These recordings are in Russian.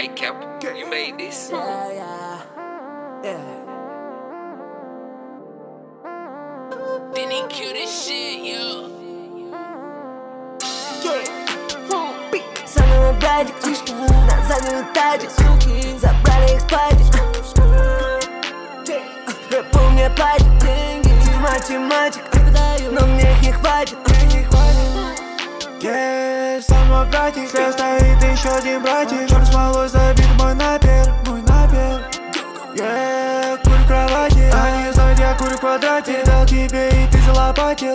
Cap, you made this. Didn't kill this shit, yo. Со мной братик, на заднем этаже, суки забрали их спать. Рэп у меня платит деньги, ты математик, но мне их не хватит. Со мной братик, слева стоит еще один братик. Черт смолой забит мой напер. Курю в кровати, они знают, я курю в квадрате. Дал тебе и ты залопатил.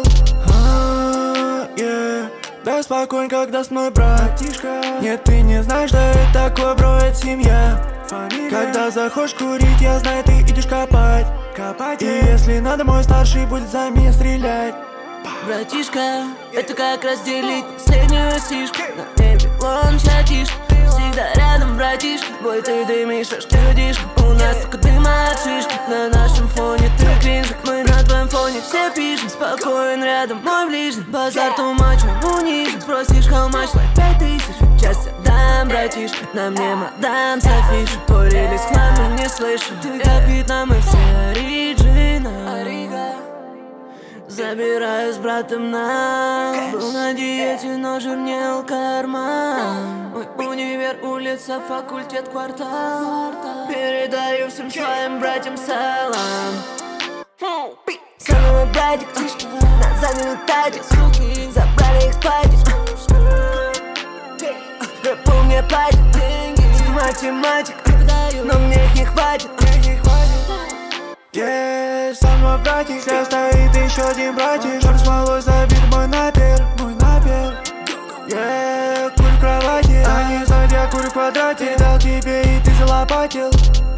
Да спокойно, когда с мной братишка. Нет, ты не знаешь, что это такое, бро, это семья. Когда захочешь курить, я знаю, ты идешь копать. И если надо, мой старший будет за меня стрелять. Братишка, это как разделить последнюю сишку. На небе лон чатишь, всегда рядом, братишка. Бой, ты дымишь, аж чудишь. У нас только дыма от шишки. На нашем фоне ты кринжик, мы на твоем фоне все пишем. Спокоен рядом, мой ближний. Базар тумачу, унижен. Спросишь, how much, like 5000. Часть отдам, братишка, на мне мадам с афиши. Порились к нам, мы не слышим. Ты капитан, мы все оригинал. Забираю с братом нам. Был на диете, но жирнел карман. Мой универ, улица, факультет, квартал. Передаю всем своим братьям салам. Со мной братик, на заднем этаже, суки забрали их спать. Рэп у меня платит деньги, ты математик, но мне их не хватит. Со мной братик, слева стоит еще один братик. Черт смолой забит мой напер. Курю в кровати, они знают, я курю в квадрате. Дал тебе и ты залопатил.